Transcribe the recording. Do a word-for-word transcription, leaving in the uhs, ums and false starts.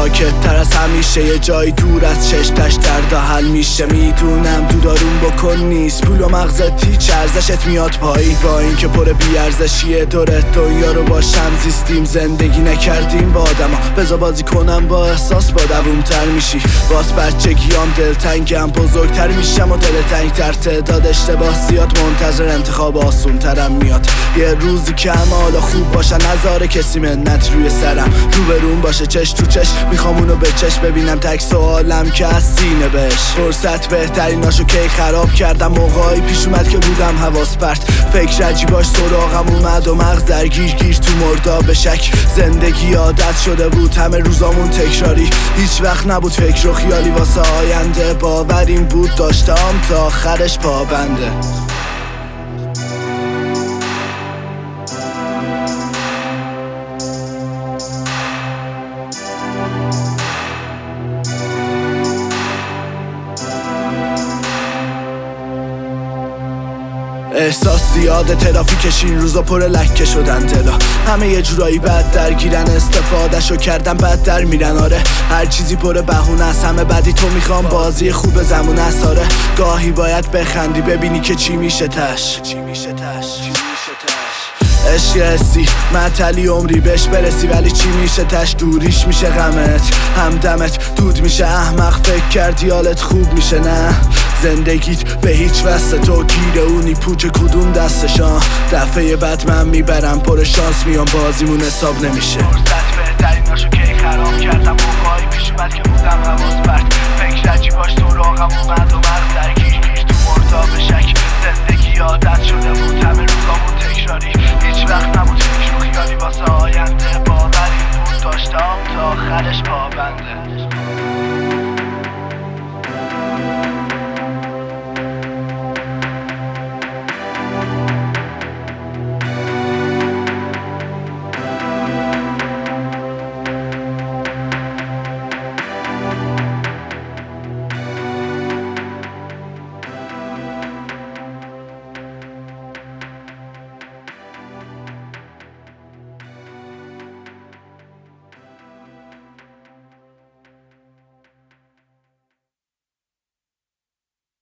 ساکت تر از همیشه، یه جای دور از چشتش درد حل میشه. میدونم دودارون بکن نیست، پول و مغزت هیچ ارزشت میاد پایین. با اینکه پر بیارزشیه دورت دنیا رو باشم زیستیم، زندگی نکردیم با آدما. بذار بازی کنم با احساس، با دوومتر میشی. باز بچگیام دلتنگم، بزرگتر میشم و دل تنگتر. تعداد اشتباه زیاد، منتظر انتخاب آسون ترم میاد. یه روزی که همه حالا خوب باشن، نذاره کسی منت روی سرم. روبرون باشه چش تو چش، میخوام اونو به چش ببینم. تک سوالم که از سینه بهش. فرصت بهتریناشو کی خراب کردم، موقعی پیش اومد که بودم حواس پرت. فکر عجیباش سراغم اومد و مغز درگیر گیر تو مرداب شک. زندگی عادت شده بود، همه روزامون تکراری. هیچ وقت نبود فکر و خیالی واسه آینده. باوریم بود داشتم تا آخرش پابنده. احساس زیاده، ترافیکش این روزا پر لکه شدن دلا. همه یه جورایی بد درگیرن، استفادهشو کردن بد در میرن. آره هر چیزی پر بهونه است، همه بدی تو میخوام. بازی خوب زمون است. آره گاهی باید بخندی ببینی که چی میشه تش. چی میشه تش عشق حسی معطلی عمری بهش برسی، ولی چی میشه تش؟ دوریش میشه غمت، همدمت دود میشه. احمق فکر کردی حالت خوب میشه، نه زندگیت به هیچ واسه تو گیره اونی پوچه کدوم دستشان. دفعه بعد من میبرم، پر شانس میام، بازیمون حساب نمیشه. فرصت بهتریناشو کی خراب کردم، موقعی پیش اومد که بودم حواس پرت. فکر عجیباش سراغم اومد و مغز درگیر گیر تو مرداب شک. زندگی عادت شده بود، همه روزامون تکراری. هیچ وقت